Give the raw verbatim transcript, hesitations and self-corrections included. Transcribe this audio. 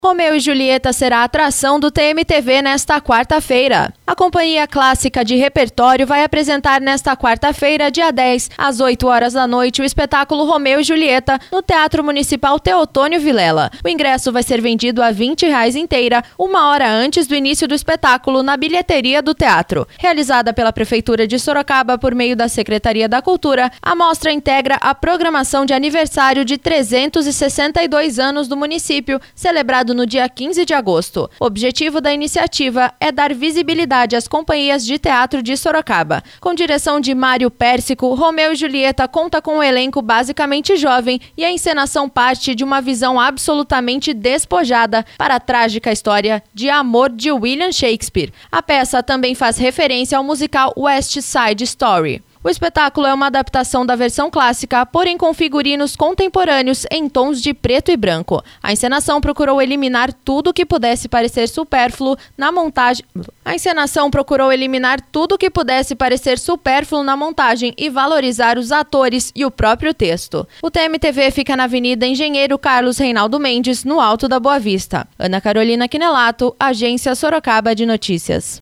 Romeu e Julieta será a atração do T M T V nesta quarta-feira. A Companhia Clássica de Repertório vai apresentar nesta quarta-feira, dia dez, às oito horas da noite, o espetáculo Romeu e Julieta no Teatro Municipal Teotônio Vilela. O ingresso vai ser vendido a vinte reais inteira, uma hora antes do início do espetáculo, na bilheteria do teatro. Realizada pela Prefeitura de Sorocaba por meio da Secretaria da Cultura, a mostra integra a programação de aniversário de trezentos e sessenta e dois anos do município, celebrado no dia quinze de agosto. O objetivo da iniciativa é dar visibilidade às companhias de teatro de Sorocaba. Com direção de Mário Pérsico, Romeu e Julieta conta com um elenco basicamente jovem e a encenação parte de uma visão absolutamente despojada para a trágica história de amor de William Shakespeare. A peça também faz referência ao musical West Side Story. O espetáculo é uma adaptação da versão clássica, porém com figurinos contemporâneos em tons de preto e branco. A encenação procurou eliminar tudo que pudesse parecer supérfluo na montagem. A encenação procurou eliminar tudo que pudesse parecer supérfluo na montagem e valorizar os atores e o próprio texto. O T M T V fica na Avenida Engenheiro Carlos Reinaldo Mendes, no Alto da Boa Vista. Ana Carolina Quinelato, Agência Sorocaba de Notícias.